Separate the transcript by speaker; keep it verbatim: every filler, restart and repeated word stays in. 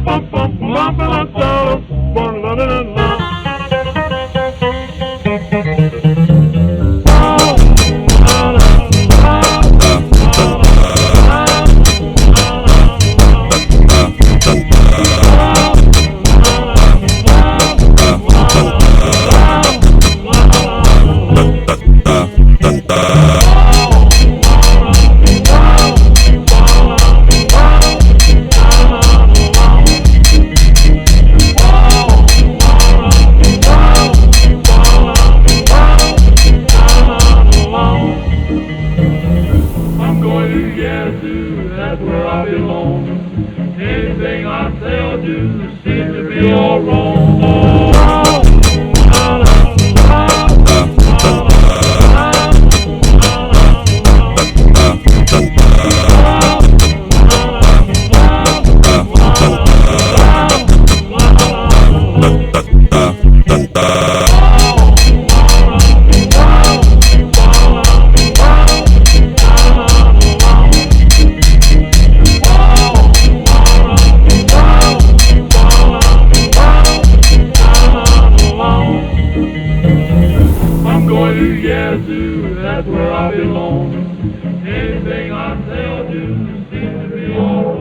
Speaker 1: That's where I belong. Anything I say or do seems to be all wrong. Yazoo, that's where I belong. Anything I say or do seems to be all